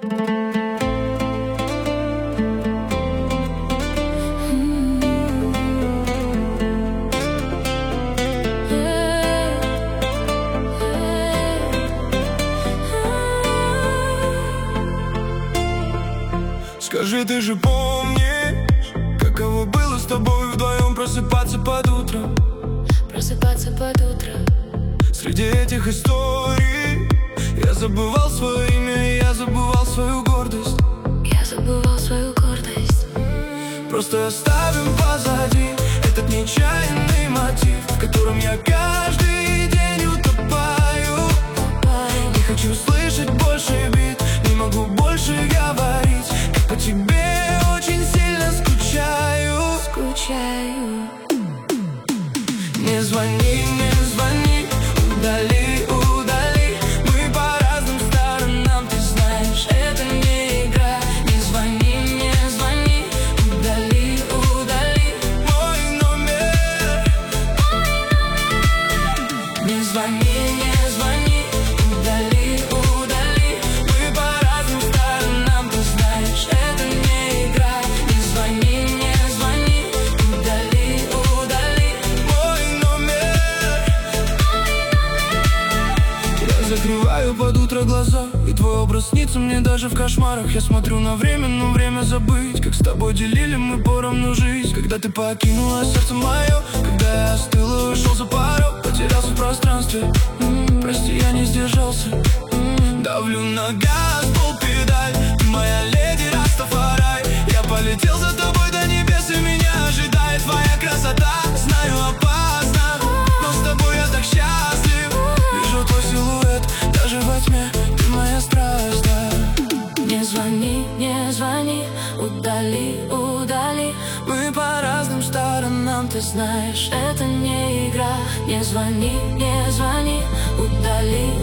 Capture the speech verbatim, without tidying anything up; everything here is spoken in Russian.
Скажи, ты же помнишь, каково было с тобой вдвоем просыпаться под утро? Просыпаться под утро. Среди этих историй я забывал свое имя, я забывал свою гордость. Я забывал свою гордость. Просто оставим позади этот нечаянный мотив, в котором я каждый день утопаю. Не хочу слышать больше бит, не могу больше говорить, как по тебе очень сильно скучаю. Скучаю. Не звони, не звони, удали, удали. Мы по разным сторонам, ты знаешь, это не игра. Не звони, не звони, удали, удали мой номер. Не звони, не звони, удали, удали. Мы по разным сторонам, ты знаешь, это не игра. Не звони, не звони, удали, удали мой номер. Я закрываю под утро глаза, и твой образ снится мне даже в кошмарах. Я смотрю на время, но время забыть, как с тобой делили мы поровну жизнь. Когда ты покинула сердце мое, когда я остыл и ушел за порог, потерялся в пространстве. М-м, Прости, я не сдержался. М-м, Давлю на газ, полпедаль, ты моя леди Растафарай. Я полетел за тобой до небес, и меня ожидает твоя красота. Знаю, опасно, но с тобой я так счастлив. Вижу твой силуэт даже во тьме, ты моя страсть, да. Не звони, не звони, удали, удали. Мы по разным сторонам, Ты знаешь, это не игра. Не звони, не звони, удали,